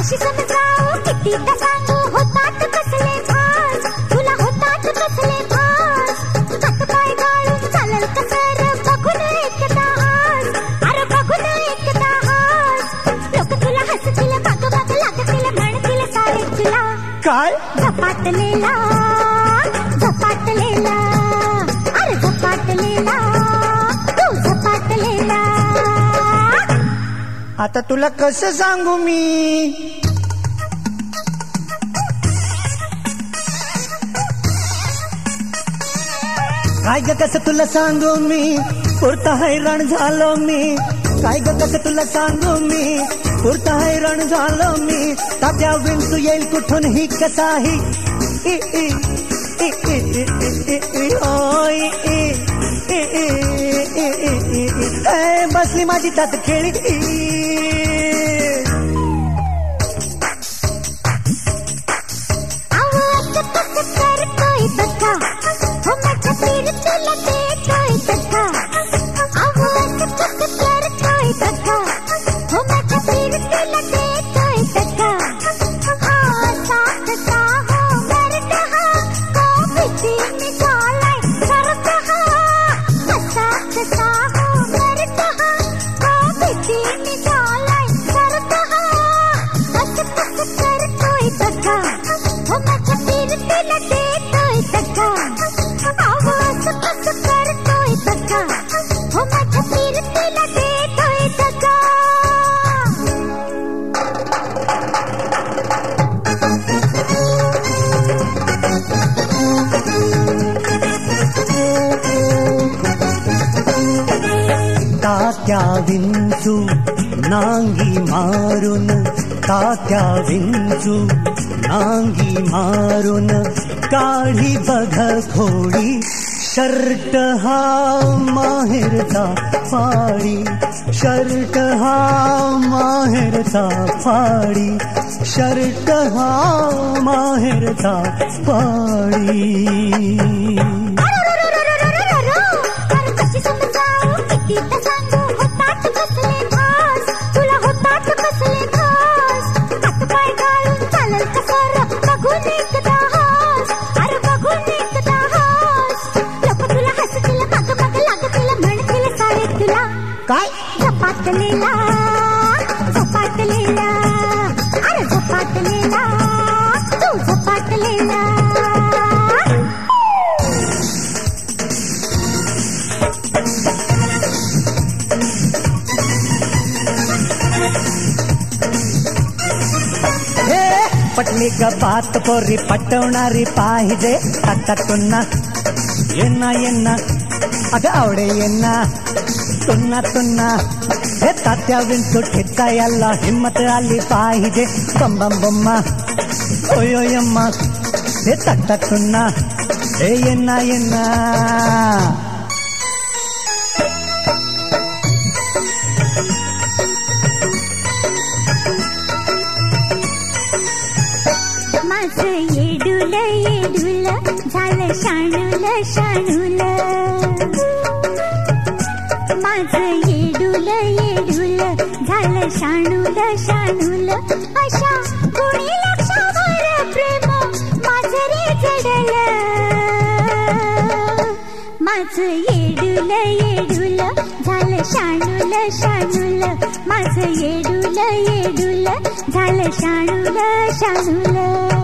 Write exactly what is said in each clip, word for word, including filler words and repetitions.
कशी समजावू कितीदा सांगू होतात कसले भास तुला होतात कसले भास हात पाय गाळून चालल कसर बघून एकदा हास अरे बघून एकदा हास लोक तुला हसतील माग माग लागतील म्हणतील सारे तुला काय झपाटलेला झपाटलेला अरे झपाटलेला तू झपाटलेला. आता तुला कसं सांगू मी काय ग कसं तुला सांगू मी पुरता हैराण झालो मी काय ग कसं तुला सांगू मी पुरता हैराण झालो मी तात्या विंचू येईल कुठून ही कसाही इ इ इ इ इ इ ओय इ इ इ इ बसली माझी तात खेळी तात्या विंचू नांगी मारून तात्या विंचू नांगी मारून काढी बघ खोडी शर्ट हा माहेरचा फाडी शर्ट हा माहेरचा फाडी शर्ट हा माहेरचा फाडी. काय झपाटलेला झपाटलेला अरे झपाटलेला तू झपाटलेला. हे पटली ग बात पोरी पटवणारी पाहिजे आता तुन्ना येना येना अगं आवडे येना तुन्ना तुन्ना हे तात्या विंचू ठेचा याला हिम्मत आली पाहिजे बम बम बम्मा ओय ओय अम्मा हे तट्टा तुन्ना हे येना येना. माझं येडूल येडूल झालं शाणूल शाणूल माझं येडूल येडूल झालं शाणूल शाणूल अशा कुणी लक्षावर प्रेम माझं रे जडलं माझं येडूल येडूल झालं शाणूल शाणूल माझं येडूल येडूल झालं शाणूल शाणूल.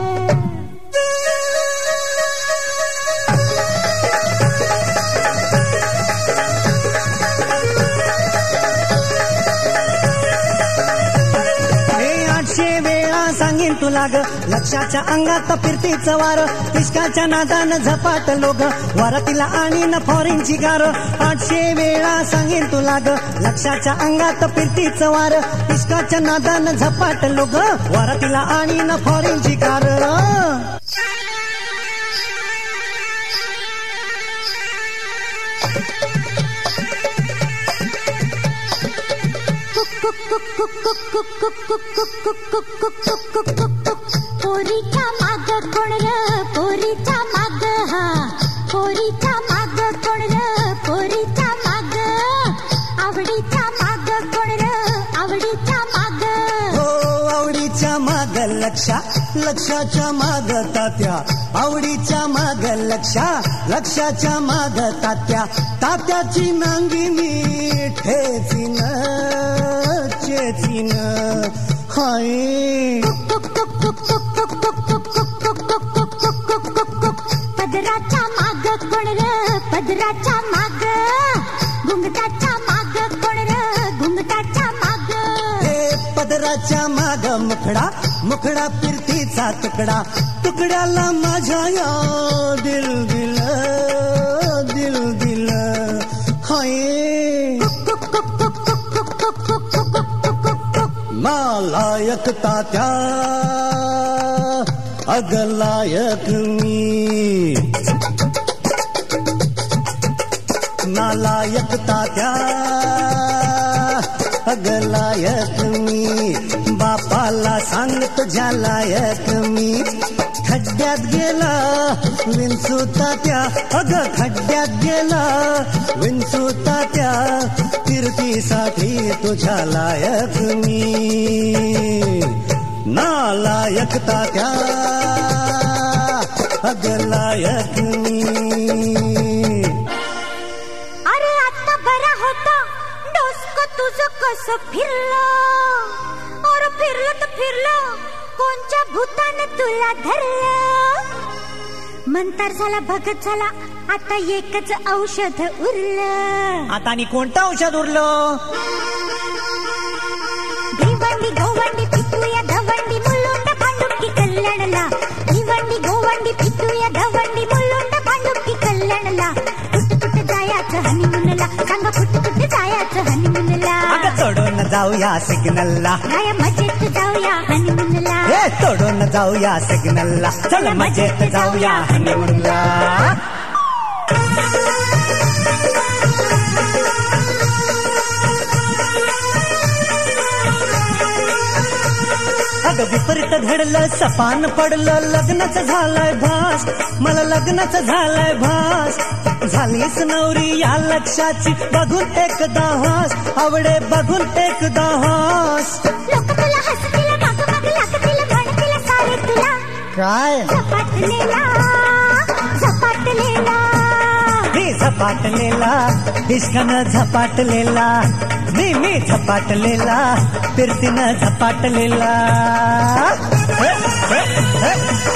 सांगेन तुला ग लक्षाच्या अंगात फिरतीचं वार पिशकाच्या नादानं झपाटलो ग वरातीला आणि न फॉरेनची गार आठशे वेळा सांगेन तुला ग लक्षाच्या अंगात फिरतीचं वार पिशकाच्या नादानं झपाटलो ग वरातीला आणि न फॉरेनची कार. पोरीच्या माग कोण र पोरीच्या माग हा पोरीच्या माग कोण र पोरीच्या माग आवडीच्या माग कोण र आवडीच्या माग हो आवडीच्या आवडीच्या माग लक्षा, लक्षाच्या माग तात्या, आवडीच्या माग लक्षा, लक्षाच्या माग तात्या, तात्याची नांगिनी ठेचीन चेचीन हाय. पदराच्या माग कोण र, पदराच्या माग, घुंगटाच्या माग कोण र, घुंगटाच्या माग. हे पदराच्या माग मुखडा, मुखडा फिरतीचा तुकडा, तुकड्याला माझ्या या दिल दिल दिल दिल हाय. नालायक तात्या अगलायक मी, नालायक तात्या अगलायक मी, बापाला सांग तुझ्या लायक मी. खड्ड्यात गेला विंचू तात्या, अग खड्ड्यात गेला विंचू तात्या, कीर्तीसाठी तुझ्या लायक मी. नालायक तात्या अगलायक मी. अरे आता बरा होता डोसक तुझं कसं फिरलं, और फिरलं तर फिरलं कोणच्या भूताने तुला धरलं. मंतर झाला भगत झाला आता एकच औषध उरलं. आता आणि कोणतं औषध उरलं? भिवंडी गोवंडी पितूया धवंडी मुलुंड भांडुकी कल्याणला, भिवंडी गोवंडी पितूया धवंडी मुलुंड भांडुकी कल्याणला. कुठ कुठ जायचं हनीमूनला, सांगा कुठ कुठ जायचं हनीमूनला. अगं चढून जाऊया सिग्नलला, काय मजेत जाऊया हनीमूनला. हे चढून जाऊया सिग्नलला, चल मजेत जाऊया हनीमूनला. अगं विपरीत घडलं सपान पडलं, लग्नच झालंय भास, मला लग्नच झालंय भास. झालीस नवरी या लक्षाची बघून एकदा हास, आवडे बघून एकदा हास. लोक तुला हसतील माग माग लागतील म्हणतील सारे तुला, काय झपाटलेला झपाटलेला. मी झपाटलेला, इश्कानं झपाटलेला, मी मी झपाटलेला, फिरतीनं झपाटलेला. हे, हे, हे.